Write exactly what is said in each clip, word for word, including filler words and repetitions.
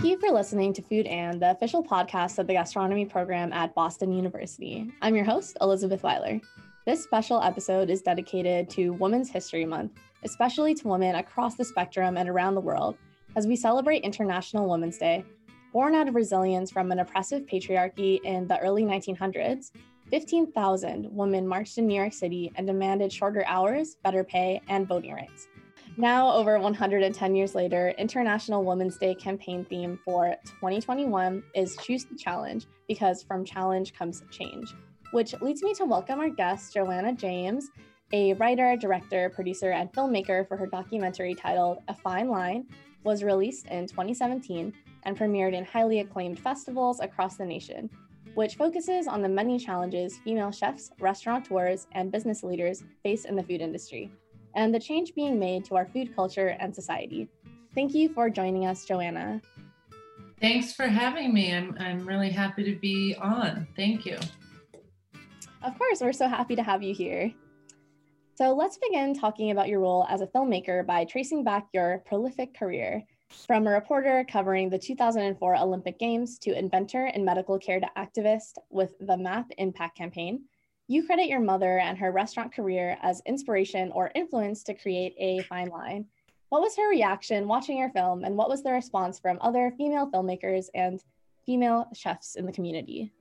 Thank you for listening to Food and, the official podcast of the gastronomy program at Boston University. I'm your host, Elizabeth Weiler. This special episode is dedicated to Women's History Month, especially to women across the spectrum and around the world, as we celebrate International Women's Day. Born out of resilience from an oppressive patriarchy in the early nineteen hundreds, fifteen thousand women marched in New York City and demanded shorter hours, better pay, and voting rights. Now, over one hundred ten years later, International Women's Day campaign theme for twenty twenty-one is Choose the Challenge, because from challenge comes change, which leads me to welcome our guest, Joanna James, a writer, director, producer, and filmmaker for her documentary titled A Fine Line, was released in twenty seventeen and premiered in highly acclaimed festivals across the nation, which focuses on the many challenges female chefs, restaurateurs, and business leaders face in the food industry, and the change being made to our food culture and society. Thank you for joining us, Joanna. Thanks for having me. I'm, I'm really happy to be on. Thank you. Of course, we're so happy to have you here. So let's begin talking about your role as a filmmaker by tracing back your prolific career. From a reporter covering the two thousand four Olympic Games to inventor and medical care to activist with the MAP Impact campaign, you credit your mother and her restaurant career as inspiration or influence to create A Fine Line. What was her reaction watching your film, and what was the response from other female filmmakers and female chefs in the community?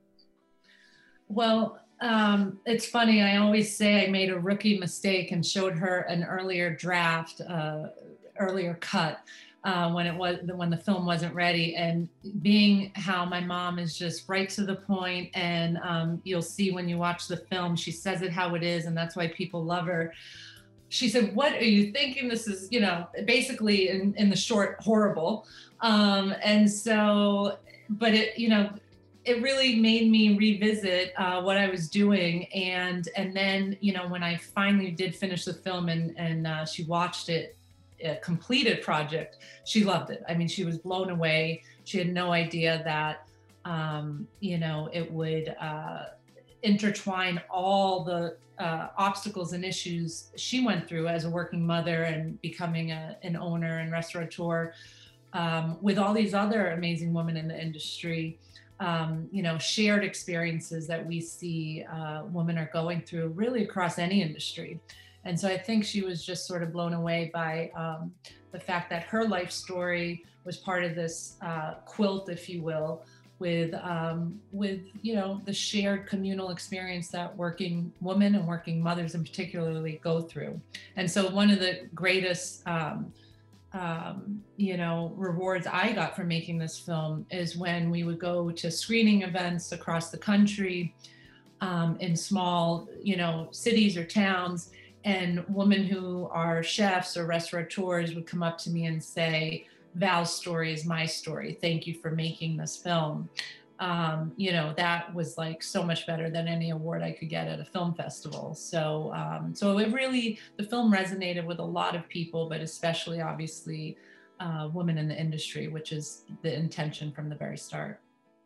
Well, um, it's funny. I always say I made a rookie mistake and showed her an earlier draft, uh, earlier cut. Uh, when it was when the film wasn't ready, and being how my mom is just right to the point, and um, you'll see when you watch the film, she says it how it is, and that's why people love her. She said, "What are you thinking? This is, you know, basically in, in the short, horrible." Um, and so, but it, you know, it really made me revisit uh, what I was doing, and and then, you know, when I finally did finish the film, and and uh, she watched it. A completed project, she loved it. I mean, she was blown away. She had no idea that, um, you know, it would uh, intertwine all the uh, obstacles and issues she went through as a working mother and becoming a, an owner and restaurateur um, with all these other amazing women in the industry. Um, you know, shared experiences that we see uh, women are going through really across any industry. And so I think she was just sort of blown away by um, the fact that her life story was part of this uh, quilt, if you will, with, um, with you know, the shared communal experience that working women and working mothers in particularly go through. And so one of the greatest, um, um, you know, rewards I got from making this film is when we would go to screening events across the country um, in small, you know, cities or towns. And women who are chefs or restaurateurs would come up to me and say, "Val's story is my story. Thank you for making this film." Um, you know, that was like so much better than any award I could get at a film festival. So, um, so it really, the film resonated with a lot of people, but especially obviously uh, women in the industry, which is the intention from the very start.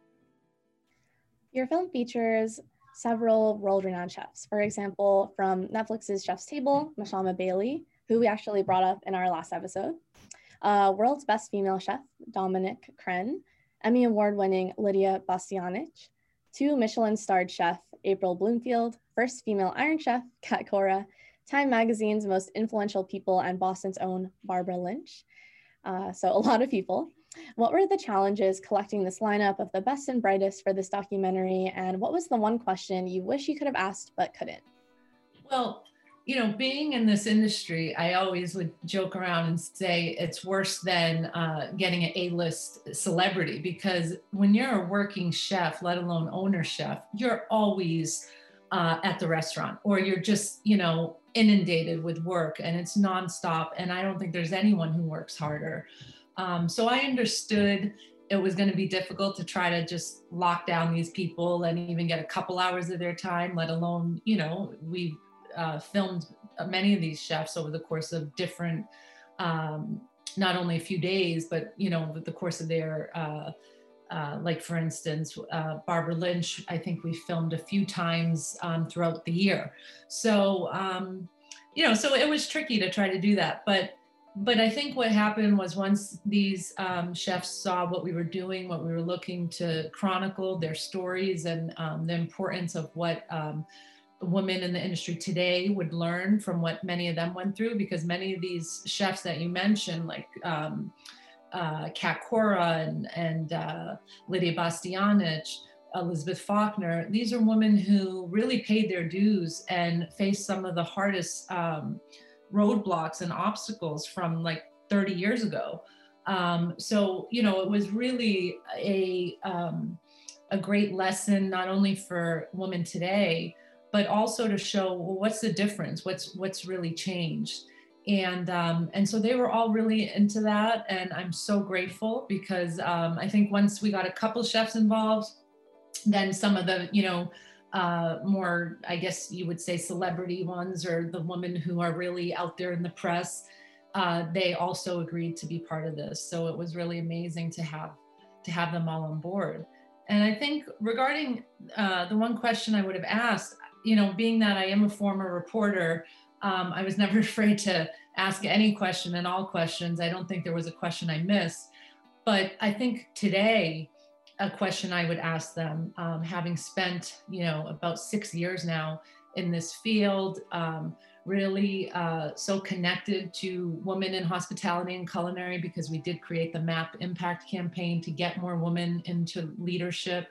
Your film features several world-renowned chefs. For example, from Netflix's Chef's Table, Mashama Bailey, who we actually brought up in our last episode, uh, World's Best Female Chef, Dominic Crenn, Emmy Award-winning Lydia Bastianich, two Michelin-starred chef, April Bloomfield, first female Iron Chef, Kat Cora, Time Magazine's most influential people, and Boston's own Barbara Lynch. Uh, so a lot of people. What were the challenges collecting this lineup of the best and brightest for this documentary? And what was the one question you wish you could have asked but couldn't? Well, you know, being in this industry, I always would joke around and say it's worse than uh, getting an A-list celebrity, because when you're a working chef, let alone owner chef, you're always uh, at the restaurant, or you're just, you know, inundated with work, and it's nonstop. And I don't think there's anyone who works harder. Um, so I understood it was going to be difficult to try to just lock down these people and even get a couple hours of their time, let alone, you know, we uh, filmed many of these chefs over the course of different, um, not only a few days, but, you know, the course of their, uh, uh, like for instance, uh, Barbara Lynch, I think we filmed a few times um, throughout the year. So, um, you know, so it was tricky to try to do that. But but I think what happened was once these um, chefs saw what we were doing, what we were looking to chronicle, their stories, and um, the importance of what um, women in the industry today would learn from what many of them went through, because many of these chefs that you mentioned, like um, uh, Kat Cora and, and uh, Lydia Bastianich, Elizabeth Faulkner, these are women who really paid their dues and faced some of the hardest um, roadblocks and obstacles from like thirty years ago. Um, so, you know, it was really a, um, a great lesson, not only for women today, but also to show, well, what's the difference? What's, what's really changed? And, um, and so they were all really into that. And I'm so grateful because um, I think once we got a couple chefs involved, then some of the, you know, uh, more, I guess you would say celebrity ones, or the women who are really out there in the press, uh, they also agreed to be part of this. So it was really amazing to have, to have them all on board. And I think regarding uh, the one question I would have asked, you know, being that I am a former reporter, um, I was never afraid to ask any question and all questions. I don't think there was a question I missed. But I think today, a question I would ask them, um, having spent, you know, about six years now in this field, um, really uh, so connected to women in hospitality and culinary, because we did create the MAP Impact campaign to get more women into leadership.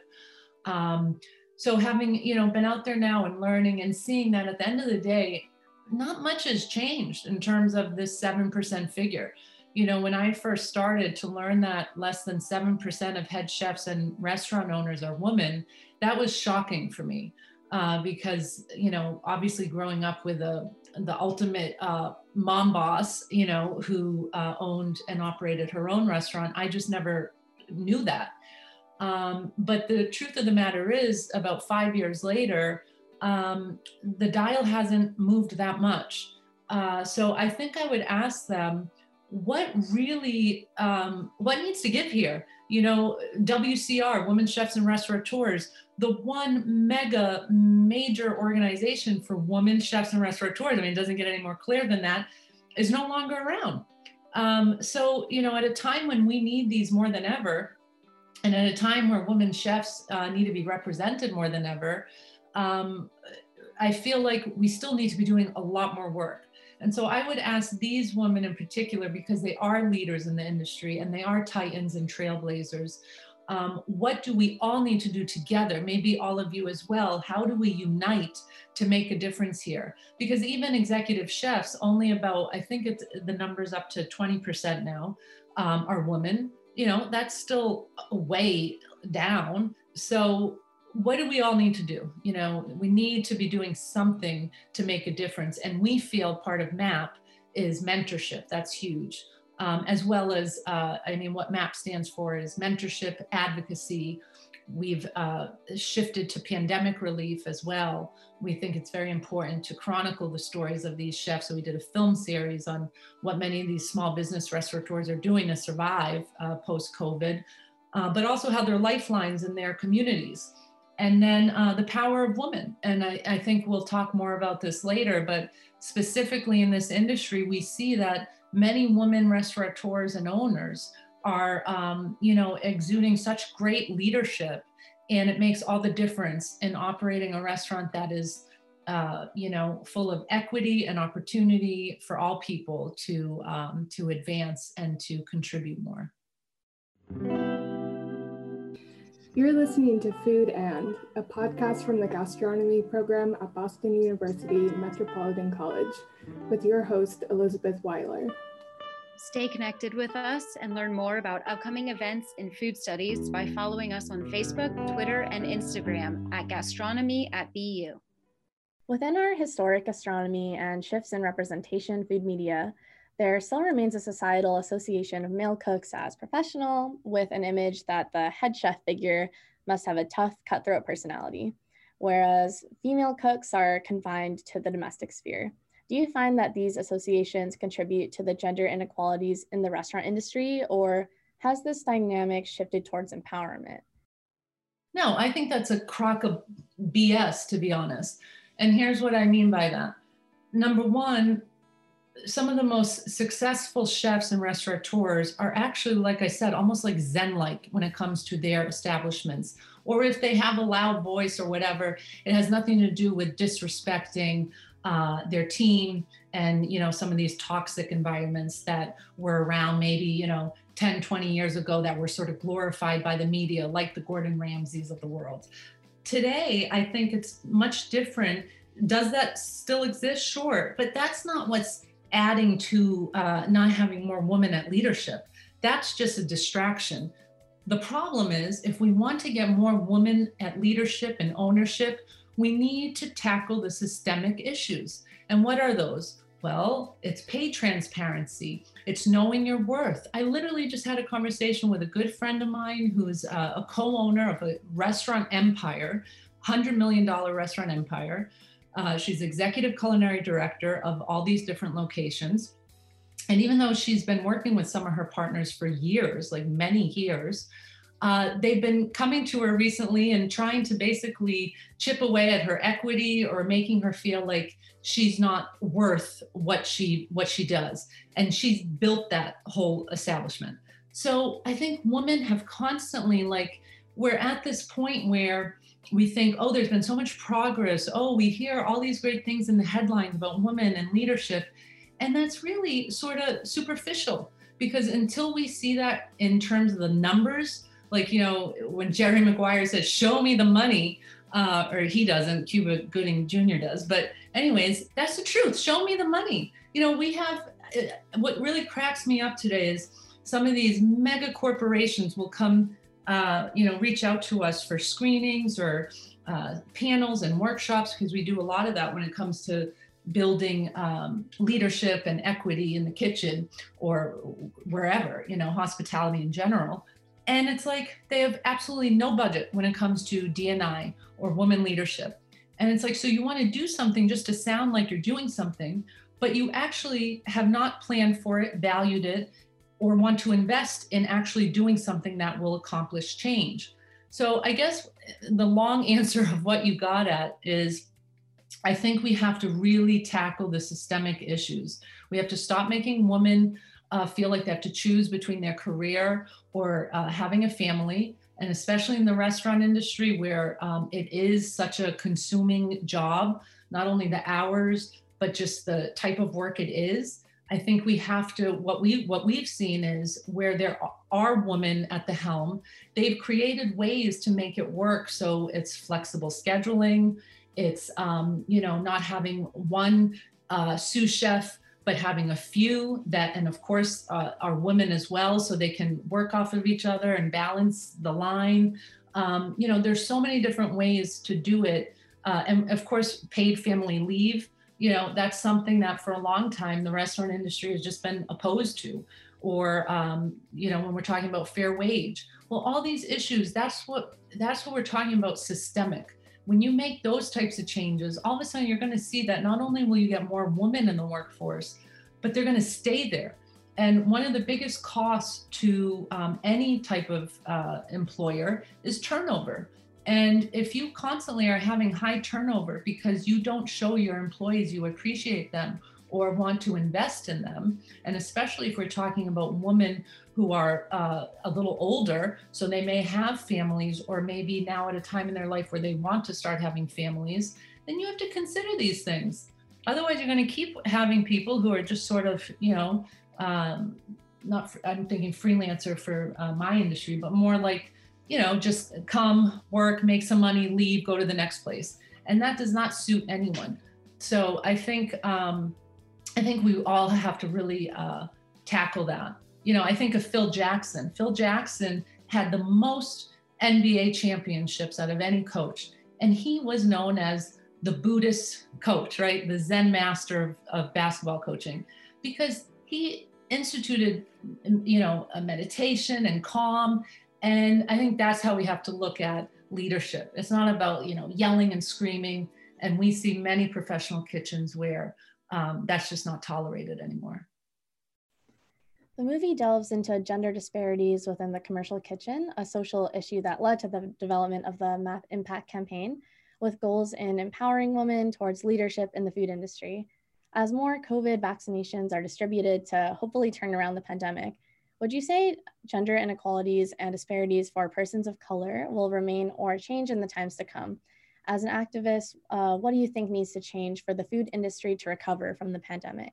Um, so having, you know, been out there now and learning and seeing that at the end of the day, not much has changed in terms of this seven percent figure. You know, when I first started to learn that less than seven percent of head chefs and restaurant owners are women, that was shocking for me. Uh, because, you know, obviously growing up with a, the ultimate uh, mom boss, you know, who uh, owned and operated her own restaurant, I just never knew that. Um, but the truth of the matter is, about five years later, um, the dial hasn't moved that much. Uh, so I think I would ask them, what really, um, what needs to give here? You know, W C R, Women Chefs and Restaurateurs, the one mega major organization for women chefs and restaurateurs, I mean, it doesn't get any more clear than that, is no longer around. Um, so, you know, at a time when we need these more than ever, and at a time where women chefs uh, need to be represented more than ever, um, I feel like we still need to be doing a lot more work. And so I would ask these women in particular, because they are leaders in the industry and they are titans and trailblazers, um, what do we all need to do together? Maybe all of you as well. How do we unite to make a difference here? Because even executive chefs, only about, I think it's the numbers up to twenty percent now, um, are women. You know, that's still way down. So what do we all need to do? You know, we need to be doing something to make a difference. And we feel part of MAP is mentorship. That's huge. Um, as well as, uh, I mean, what MAP stands for is mentorship, advocacy. We've uh, shifted to pandemic relief as well. We think it's very important to chronicle the stories of these chefs. So we did a film series on what many of these small business restaurateurs are doing to survive uh, post-COVID, uh, but also how they're lifelines in their communities. And then uh, the power of women. And I, I think we'll talk more about this later, but specifically in this industry, we see that many women restaurateurs and owners are, um, you know, exuding such great leadership, and it makes all the difference in operating a restaurant that is, uh, you know, full of equity and opportunity for all people to, um, to advance and to contribute more. You're listening to Food and, a podcast from the gastronomy program at Boston University Metropolitan College, with your host, Elizabeth Weiler. Stay connected with us and learn more about upcoming events in food studies by following us on Facebook, Twitter, and Instagram at Gastronomy at B U. Within our historic gastronomy and shifts in representation food media, there still remains a societal association of male cooks as professional, with an image that the head chef figure must have a tough, cutthroat personality, whereas female cooks are confined to the domestic sphere. Do you find that these associations contribute to the gender inequalities in the restaurant industry, or has this dynamic shifted towards empowerment? No, I think that's a crock of B S, to be honest. And here's what I mean by that. Number one, some of the most successful chefs and restaurateurs are actually, like I said, almost like Zen-like when it comes to their establishments. Or if they have a loud voice or whatever, it has nothing to do with disrespecting uh, their team and, you know, some of these toxic environments that were around maybe, you know, ten, twenty years ago that were sort of glorified by the media, like the Gordon Ramsays of the world. Today, I think it's much different. Does that still exist? Sure, but that's not what's adding to uh, not having more women at leadership. That's just a distraction. The problem is, if we want to get more women at leadership and ownership, we need to tackle the systemic issues. And what are those? Well, it's pay transparency. It's knowing your worth. I literally just had a conversation with a good friend of mine who's a, a co-owner of a restaurant empire, one hundred million dollars restaurant empire. Uh, she's executive culinary director of all these different locations. And even though she's been working with some of her partners for years, like many years, uh, they've been coming to her recently and trying to basically chip away at her equity or making her feel like she's not worth what she what she does. And she's built that whole establishment. So I think women have constantly, like, we're at this point where we think, oh, there's been so much progress. Oh, we hear all these great things in the headlines about women and leadership. And that's really sort of superficial, because until we see that in terms of the numbers, like, you know, when Jerry Maguire says, show me the money, uh, or he doesn't, Cuba Gooding Junior does. But anyways, that's the truth. Show me the money. You know, we have, what really cracks me up today is some of these mega corporations will come, uh, you know, reach out to us for screenings or uh, panels and workshops, because we do a lot of that when it comes to building um, leadership and equity in the kitchen or wherever, you know, hospitality in general. And it's like they have absolutely no budget when it comes to D and I or women leadership. And it's like, so you want to do something just to sound like you're doing something, but you actually have not planned for it, valued it, or want to invest in actually doing something that will accomplish change. So I guess the long answer of what you got at is, I think we have to really tackle the systemic issues. We have to stop making women uh, feel like they have to choose between their career or uh, having a family. And especially in the restaurant industry, where um, it is such a consuming job, not only the hours, but just the type of work it is. I think we have to, what we what we've seen is where there are women at the helm, they've created ways to make it work. So it's flexible scheduling. It's, um, you know, not having one uh, sous chef, but having a few that, and of course, uh, are women as well, so they can work off of each other and balance the line. Um, you know, there's so many different ways to do it. Uh, and of course, paid family leave, you know, that's something that for a long time, the restaurant industry has just been opposed to. Or, um, you know, when we're talking about fair wage, well, all these issues, that's what, that's what we're talking about, systemic. When you make those types of changes, all of a sudden you're going to see that not only will you get more women in the workforce, but they're going to stay there. And one of the biggest costs to um, any type of uh, employer is turnover. And if you constantly are having high turnover because you don't show your employees you appreciate them or want to invest in them, and especially if we're talking about women who are uh, a little older, so they may have families, or maybe now at a time in their life where they want to start having families, then you have to consider these things. Otherwise, you're going to keep having people who are just sort of, you know, um, not, I'm thinking freelancer for uh, my industry, but more like, you know, just come, work, make some money, leave, go to the next place. And that does not suit anyone. So I think, um, I think we all have to really uh, tackle that. You know, I think of Phil Jackson. Phil Jackson had the most N B A championships out of any coach. And he was known as the Buddhist coach, right? The Zen master of, of basketball coaching, because he instituted, you know, a meditation and calm. And I think that's how we have to look at leadership. It's not about, you know, yelling and screaming. And we see many professional kitchens where um, that's just not tolerated anymore. The movie delves into gender disparities within the commercial kitchen, a social issue that led to the development of the Math Impact campaign, with goals in empowering women towards leadership in the food industry. As more COVID vaccinations are distributed to hopefully turn around the pandemic, would you say gender inequalities and disparities for persons of color will remain or change in the times to come? As an activist, uh, what do you think needs to change for the food industry to recover from the pandemic?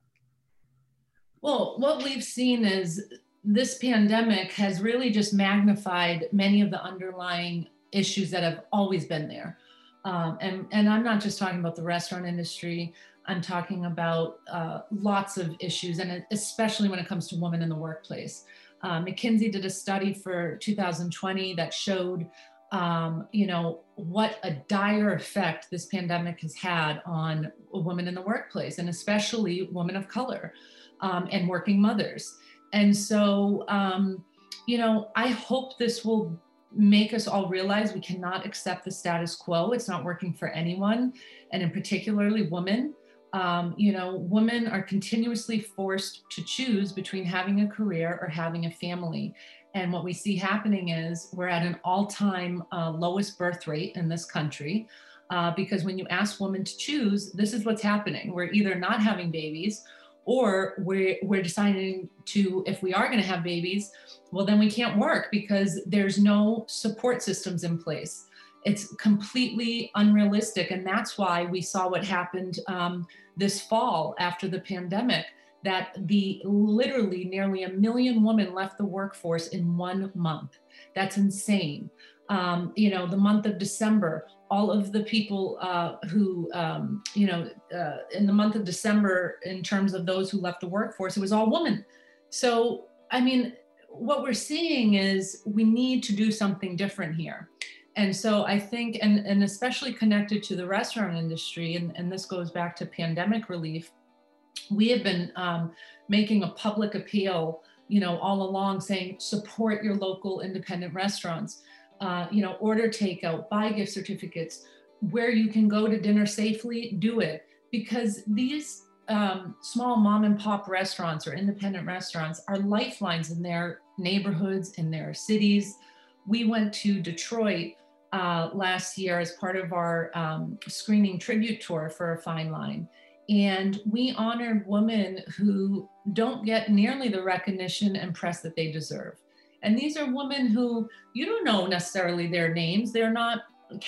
Well, what we've seen is this pandemic has really just magnified many of the underlying issues that have always been there. Um, and, and I'm not just talking about the restaurant industry. I'm talking about uh, lots of issues, and especially when it comes to women in the workplace. Uh, McKinsey did a study for two thousand twenty that showed, um, you know, what a dire effect this pandemic has had on women in the workplace, and especially women of color um, and working mothers. And so, um, you know, I hope this will make us all realize we cannot accept the status quo. It's not working for anyone, and in particularly women. Um, you know, women are continuously forced to choose between having a career or having a family. And what we see happening is we're at an all-time uh, lowest birth rate in this country, uh, because when you ask women to choose, this is what's happening. We're either not having babies, or we're, we're deciding to, if we are going to have babies, well, then we can't work because there's no support systems in place. It's completely unrealistic. And that's why we saw what happened um, this fall after the pandemic, that the literally nearly a million women left the workforce in one month. That's insane. Um, you know, the month of December, all of the people uh, who, um, you know, uh, in the month of December, in terms of those who left the workforce, it was all women. So, I mean, what we're seeing is we need to do something different here. And so I think, and, and especially connected to the restaurant industry, and, and this goes back to pandemic relief, we have been um, making a public appeal, you know, all along saying, support your local independent restaurants, uh, you know, order takeout, buy gift certificates, where you can go to dinner safely, do it. Because these um, small mom and pop restaurants or independent restaurants are lifelines in their neighborhoods, in their cities. We went to Detroit uh, last year as part of our um, screening tribute tour for A Fine Line. And we honored women who don't get nearly the recognition and press that they deserve. And these are women who you don't know necessarily their names. They're not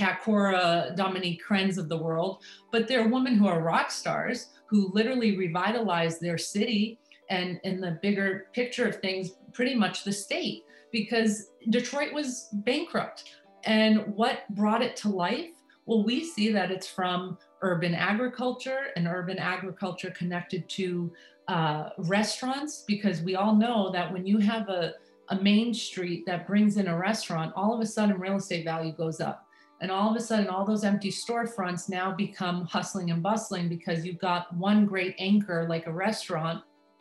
Kakura, Dominique Krenz of the world, but they're women who are rock stars who literally revitalized their city and in the bigger picture of things, pretty much the state, because Detroit was bankrupt. And what brought it to life? Well, we see that it's from urban agriculture, and urban agriculture connected to uh, restaurants, because we all know that when you have a, a main street that brings in a restaurant, all of a sudden real estate value goes up. And all of a sudden, all those empty storefronts now become hustling and bustling because you've got one great anchor like a restaurant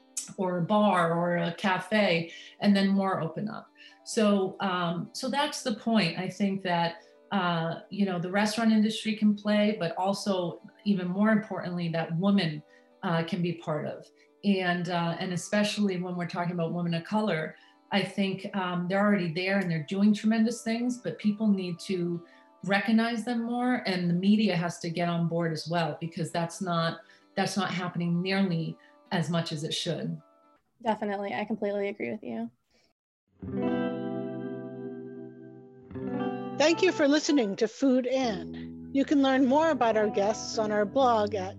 or a bar or a cafe, and then more open up. So, um, so that's the point. I think that, uh, you know, the restaurant industry can play, but also even more importantly, that women uh, can be part of. And, uh, and especially when we're talking about women of color, I think um, they're already there and they're doing tremendous things, but people need to recognize them more, and the media has to get on board as well, because that's not, that's not happening nearly as much as it should. Definitely. I completely agree with you. Thank you for listening to Food And. You can learn more about our guests on our blog at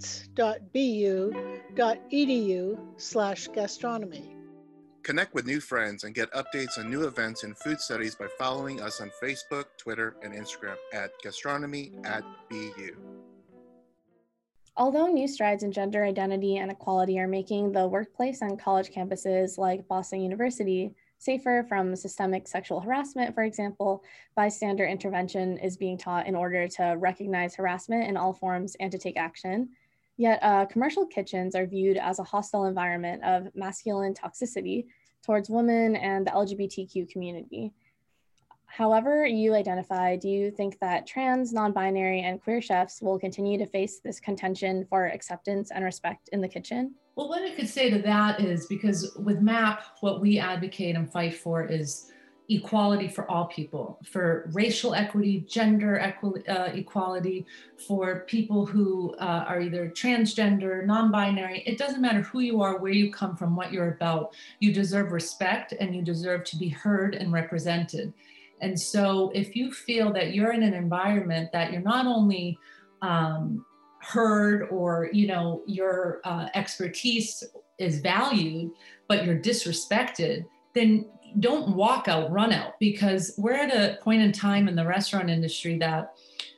sites.bu.edu slash gastronomy. Connect with new friends and get updates on new events in food studies by following us on Facebook, Twitter, and Instagram at gastronomy at B U. Although new strides in gender identity and equality are making the workplace and college campuses like Boston University safer from systemic sexual harassment, for example, bystander intervention is being taught in order to recognize harassment in all forms and to take action. Yet uh, commercial kitchens are viewed as a hostile environment of masculine toxicity towards women and the L G B T Q community. However you identify, do you think that trans, non-binary, and queer chefs will continue to face this contention for acceptance and respect in the kitchen? Well, what I could say to that is, because with MAP, what we advocate and fight for is equality for all people, for racial equity, gender equi- uh, equality, for people who uh, are either transgender, non-binary. It doesn't matter who you are, where you come from, what you're about. You deserve respect and you deserve to be heard and represented. And so if you feel that you're in an environment that you're not only um, heard or, you know, your uh, expertise is valued, but you're disrespected, then don't walk out, run out, because we're at a point in time in the restaurant industry that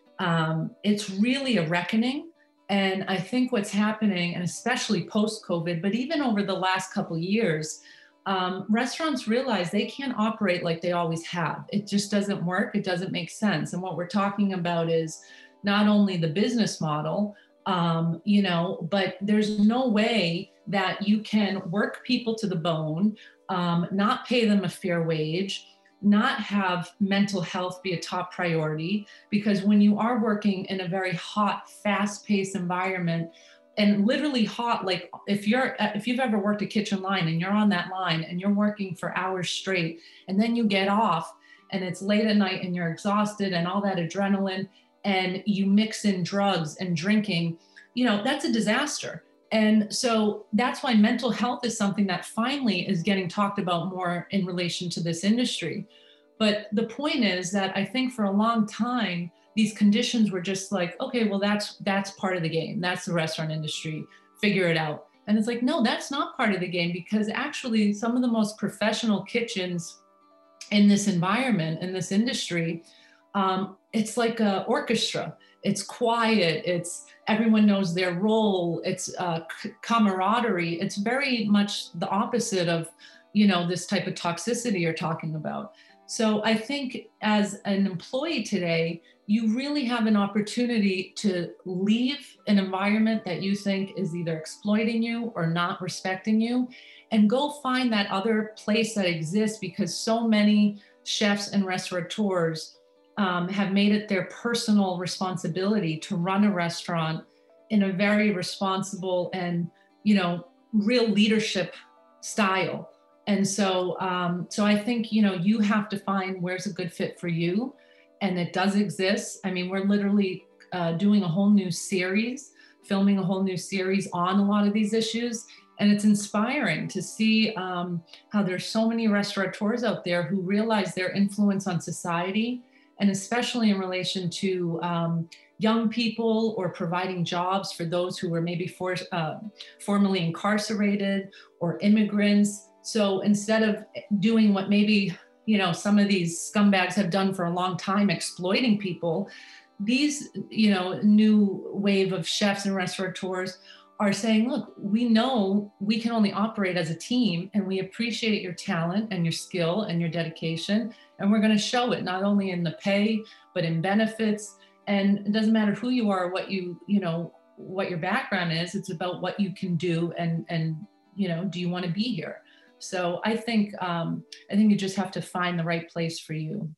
um, it's really a reckoning. And I think what's happening, and especially post-COVID, but even over the last couple of years, um, restaurants realize they can't operate like they always have. It just doesn't work. It doesn't make sense. And what we're talking about is not only the business model, um, you know, but there's no way that you can work people to the bone, um, not pay them a fair wage, not have mental health be a top priority, because when you are working in a very hot, fast-paced environment, and literally hot, like if you're, if you've ever worked a kitchen line and you're on that line and you're working for hours straight, and then you get off and it's late at night and you're exhausted and all that adrenaline, and you mix in drugs and drinking, you know, that's a disaster. And so that's why mental health is something that finally is getting talked about more in relation to this industry. But the point is that I think for a long time, these conditions were just like, okay, well, that's that's part of the game. That's the restaurant industry. Figure it out. And it's like, no, that's not part of the game, because actually some of the most professional kitchens in this environment, in this industry, um, it's like an orchestra. It's quiet. It's everyone knows their role. It's uh, camaraderie. It's very much the opposite of, you know, this type of toxicity you're talking about. So I think as an employee today, you really have an opportunity to leave an environment that you think is either exploiting you or not respecting you, and go find that other place that exists, because so many chefs and restaurateurs um, have made it their personal responsibility to run a restaurant in a very responsible and, you know, real leadership style. And so, um, so I think, you know, you have to find where's a good fit for you. And it does exist. I mean, we're literally uh, doing a whole new series, filming a whole new series on a lot of these issues. And it's inspiring to see um, how there's so many restaurateurs out there who realize their influence on society, and especially in relation to um, young people, or providing jobs for those who were maybe for, uh, formerly incarcerated, or immigrants. So instead of doing what maybe, you know, some of these scumbags have done for a long time, exploiting people, these, you know, new wave of chefs and restaurateurs are saying, look, we know we can only operate as a team, and we appreciate your talent and your skill and your dedication. And we're going to show it not only in the pay, but in benefits. And it doesn't matter who you are, what you, you know, what your background is. It's about what you can do, and, and, you know, do you want to be here? So I think, um, I think you just have to find the right place for you.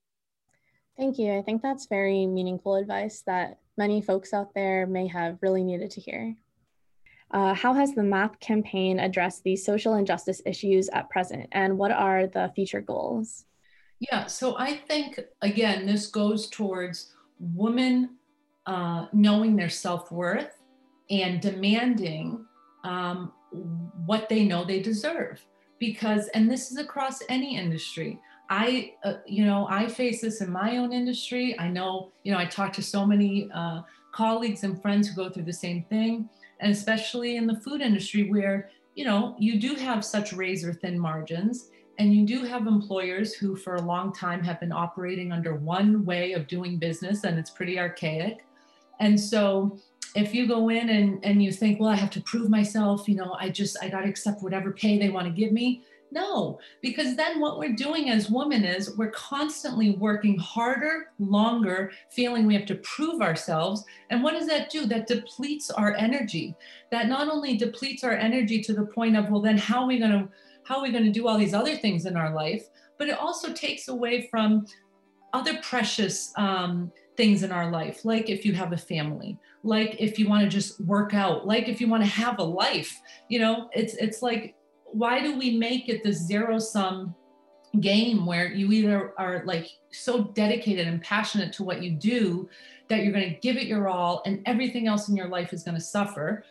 Thank you. I think that's very meaningful advice that many folks out there may have really needed to hear. Uh, how has the MAP campaign addressed these social injustice issues at present, and what are the future goals? Yeah, so I think, again, this goes towards women uh, knowing their self-worth and demanding um, what they know they deserve. Because, and this is across any industry. I, uh, you know, I face this in my own industry. I know, you know, I talk to so many uh, colleagues and friends who go through the same thing, and especially in the food industry where, you know, you do have such razor thin margins, and you do have employers who for a long time have been operating under one way of doing business, and it's pretty archaic. And so if you go in and, and you think, well, I have to prove myself, you know, I just, I got to accept whatever pay they want to give me. No, because then what we're doing as women is we're constantly working harder, longer, feeling we have to prove ourselves. And what does that do? That depletes our energy. That not only depletes our energy to the point of, well, then how are we going to, how are we going to do all these other things in our life? But it also takes away from other precious um, things in our life, like if you have a family, like if you want to just work out, like if you want to have a life, you know, it's it's like, why do we make it the zero sum game where you either are like so dedicated and passionate to what you do that you're going to give it your all and everything else in your life is going to suffer,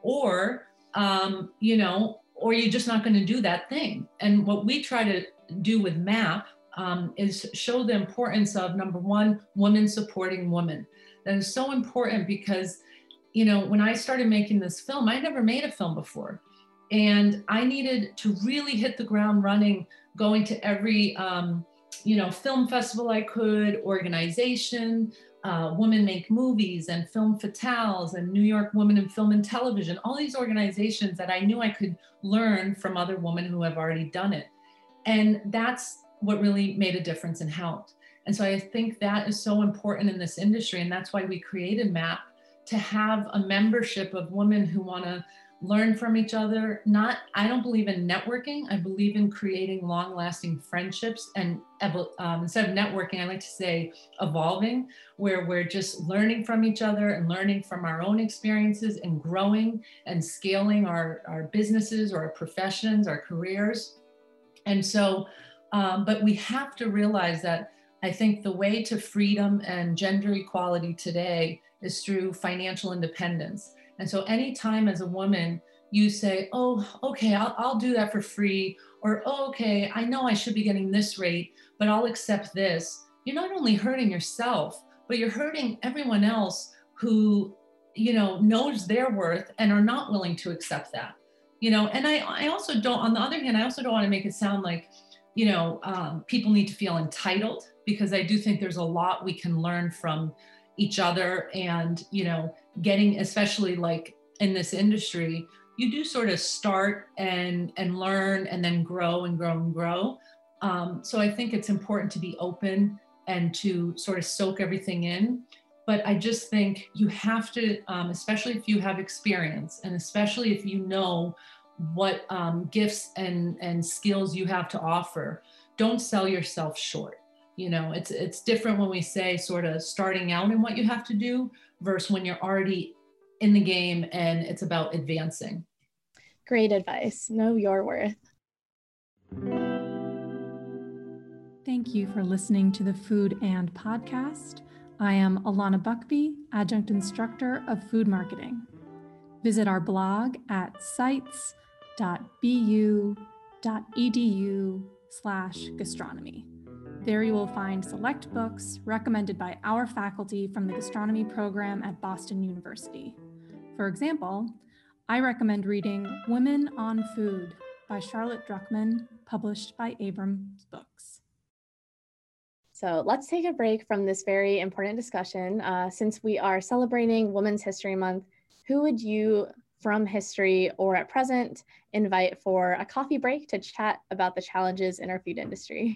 or, um, you know, or you're just not going to do that thing. And what we try to do with MAP um, is show the importance of, number one, women supporting women. That is so important because, you know, when I started making this film, I never made a film before. And I needed to really hit the ground running, going to every, um, you know, film festival I could, organization, uh, Women Make Movies and Film Fatales and New York Women in Film and Television, all these organizations that I knew I could learn from other women who have already done it. And that's what really made a difference and helped. And so I think that is so important in this industry. And that's why we created MAP, to have a membership of women who want to learn from each other. Not, I don't believe in networking. I believe in creating long-lasting friendships, and um, instead of networking, I like to say evolving, where we're just learning from each other and learning from our own experiences and growing and scaling our, our businesses or our professions, our careers. And so, um, but we have to realize that I think the way to freedom and gender equality today is through financial independence. And so anytime as a woman, you say, oh, okay, I'll, I'll do that for free, or, oh, okay, I know I should be getting this rate, but I'll accept this. You're not only hurting yourself, but you're hurting everyone else who, you know, knows their worth and are not willing to accept that. You know, and I, I also don't, on the other hand, I also don't want to make it sound like, you know, um, people need to feel entitled, because I do think there's a lot we can learn from each other. And, you know, getting, especially like in this industry, you do sort of start and, and learn and then grow and grow and grow. Um, so I think it's important to be open and to sort of soak everything in. But I just think you have to, um, especially if you have experience, and especially if you know what um, gifts and, and skills you have to offer, don't sell yourself short. You know, it's it's different when we say sort of starting out in what you have to do versus when you're already in the game and it's about advancing. Great advice. Know your worth. Thank you for listening to the Food and Podcast. I am Alana Buckby, Adjunct Instructor of Food Marketing. Visit our blog at sites.bu.edu slash gastronomy. There you will find select books recommended by our faculty from the gastronomy program at Boston University. For example, I recommend reading Women on Food by Charlotte Druckmann, published by Abrams Books. So let's take a break from this very important discussion. Uh, since we are celebrating Women's History Month, who would you from history or at present invite for a coffee break to chat about the challenges in our food industry?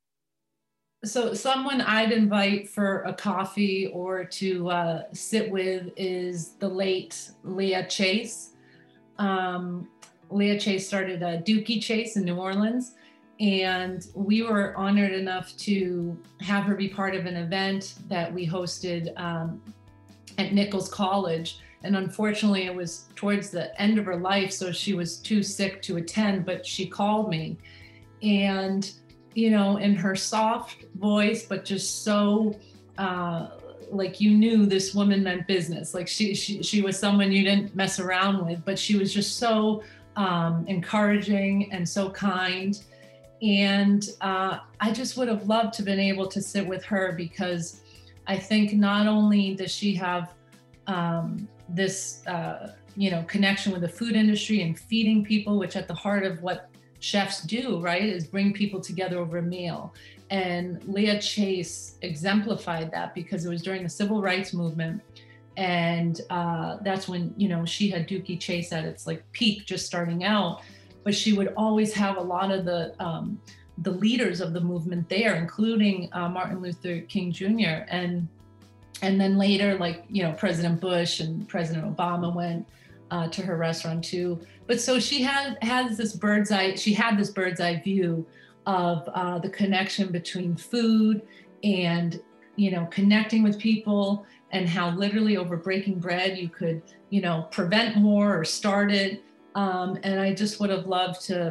So someone I'd invite for a coffee or to uh, sit with is the late Leah Chase. Um, Leah Chase started a Dookie Chase in New Orleans, and we were honored enough to have her be part of an event that we hosted um, at Nichols College. And unfortunately, it was towards the end of her life, so she was too sick to attend, but she called me. And you know, in her soft voice, but just so uh, like you knew this woman meant business. Like she, she, she was someone you didn't mess around with, but she was just so um, encouraging and so kind. And uh, I just would have loved to have been able to sit with her, because I think not only does she have um, this, uh, you know, connection with the food industry and feeding people, which at the heart of what chefs do, right, is bring people together over a meal. And Leah Chase exemplified that, because it was during the civil rights movement. And uh, that's when, you know, she had Dookie Chase at its like peak, just starting out. But she would always have a lot of the um, the leaders of the movement there, including uh, Martin Luther King Junior And and then later, like, you know, President Bush and President Obama went uh, to her restaurant too. But so she had has this bird's eye, she had this bird's eye view of uh, the connection between food and, you know, connecting with people, and how literally over breaking bread, you could, you know, prevent more or start it. Um, and I just would have loved to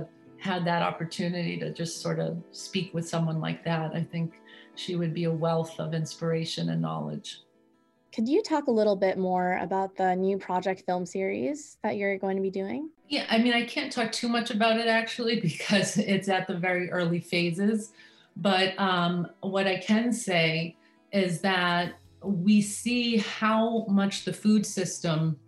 had that opportunity to just sort of speak with someone like that, I think she would be a wealth of inspiration and knowledge. Could you talk a little bit more about the new project film series that you're going to be doing? Yeah, I mean, I can't talk too much about it actually because it's at the very early phases. But um, what I can say is that we see how much the food system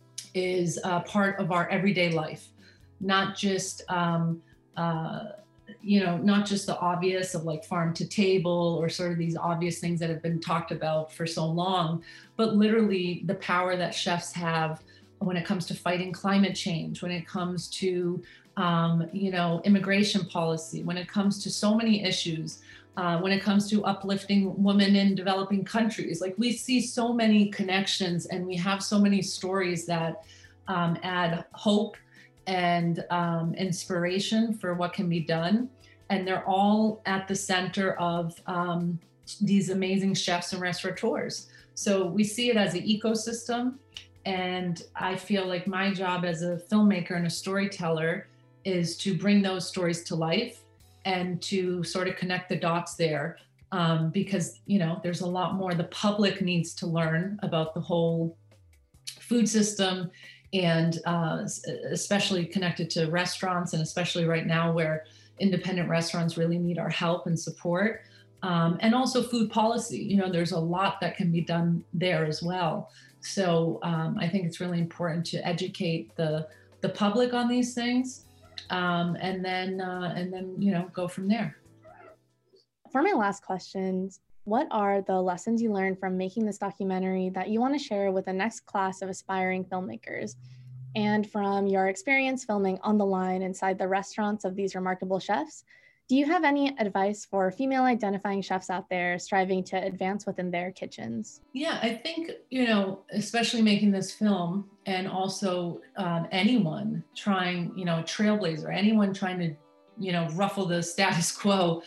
is a part of our everyday life, not just um, uh, you know, not just the obvious of like farm to table or sort of these obvious things that have been talked about for so long, but literally the power that chefs have when it comes to fighting climate change, when it comes to, um, you know, immigration policy, when it comes to so many issues, uh, when it comes to uplifting women in developing countries. Like we see so many connections and we have so many stories that um, add hope and um, inspiration for what can be done. And they're all at the center of um, these amazing chefs and restaurateurs. So we see it as an ecosystem. And I feel like my job as a filmmaker and a storyteller is to bring those stories to life and to sort of connect the dots there. Um, because, you know, there's a lot more the public needs to learn about the whole food system, and uh, especially connected to restaurants, and especially right now where independent restaurants really need our help and support. Um, and also food policy, you know, there's a lot that can be done there as well. So um, I think it's really important to educate the the public on these things, um, and then uh, and then you know go from there. For my last questions, what are the lessons you learned from making this documentary that you want to share with the next class of aspiring filmmakers? And from your experience filming on the line inside the restaurants of these remarkable chefs, do you have any advice for female identifying chefs out there striving to advance within their kitchens? Yeah, I think, you know, especially making this film, and also um, anyone trying, you know, trailblazer, anyone trying to, you know, ruffle the status quo,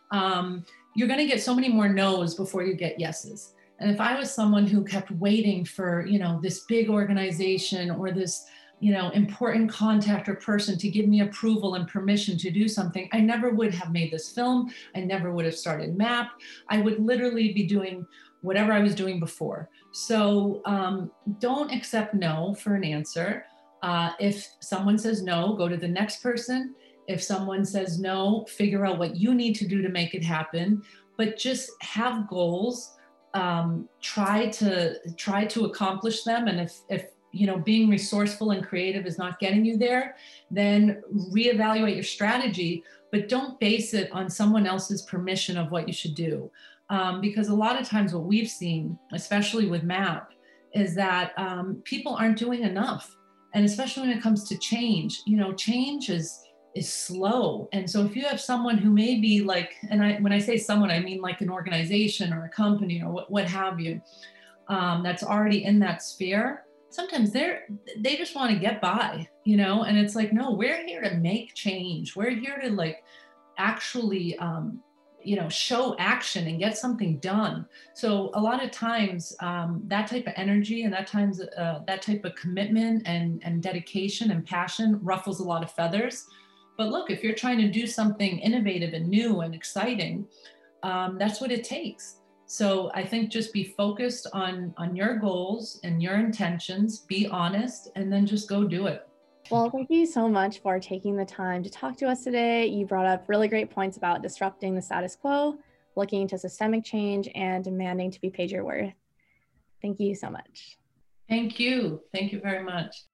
um, you're going to get so many more no's before you get yeses. And if I was someone who kept waiting for, you know, this big organization or this, you know, important contact or person to give me approval and permission to do something, I never would have made this film. I never would have started MAP. I would literally be doing whatever I was doing before. So um, don't accept no for an answer. Uh, if someone says no, go to the next person. If someone says no, figure out what you need to do to make it happen, but just have goals, um, try to try to accomplish them. And if, if, you know, being resourceful and creative is not getting you there, then reevaluate your strategy, but don't base it on someone else's permission of what you should do. Um, because a lot of times what we've seen, especially with MAP, is that um, people aren't doing enough. And especially when it comes to change, you know, change is is slow. And so if you have someone who may be like, and I, when I say someone, I mean like an organization or a company or what, what have you, um, that's already in that sphere, sometimes they're, they just want to get by, you know? And it's like, no, we're here to make change. We're here to like actually, um, you know, show action and get something done. So a lot of times um, that type of energy and that times uh, that type of commitment and, and dedication and passion ruffles a lot of feathers. But look, if you're trying to do something innovative and new and exciting, um, that's what it takes. So I think just be focused on, on your goals and your intentions, be honest, and then just go do it. Well, thank you so much for taking the time to talk to us today. You brought up really great points about disrupting the status quo, looking to systemic change, and demanding to be paid your worth. Thank you so much. Thank you. Thank you very much.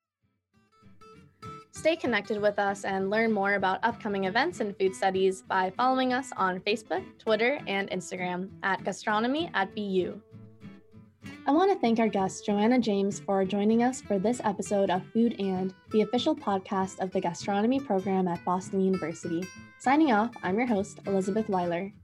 Stay connected with us and learn more about upcoming events in food studies by following us on Facebook, Twitter, and Instagram at gastronomy at B U. I want to thank our guest, Joanna James, for joining us for this episode of Food and, the official podcast of the gastronomy program at Boston University. Signing off, I'm your host, Elizabeth Weiler.